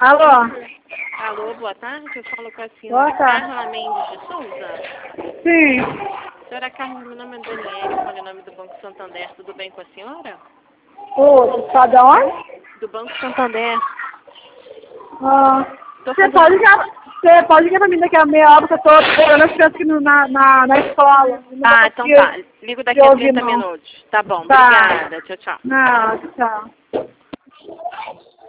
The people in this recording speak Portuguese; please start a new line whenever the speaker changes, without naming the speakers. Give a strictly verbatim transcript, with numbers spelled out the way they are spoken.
Alô?
Alô, boa tarde. Eu falo com a
Boa
senhora
tarde.
Carla Mendes de Souza.
Sim.
Senhora Carla, meu nome é Daniele, falo em nome do Banco Santander. Tudo bem com a senhora?
O tá de onde?
Do Banco Santander.
Ah,
Tô
você
fazendo...
pode ligar, você pode ligar pra mim daqui a meia hora que eu tô esperando as crianças aqui no- na, na, na escola. Não
Ah,
vou
então
conseguir
tá. Ligo daqui
te
a
ouvir,
trinta
não.
minutos. Tá bom,
Tá.
obrigada. Tchau, tchau.
Não, tchau.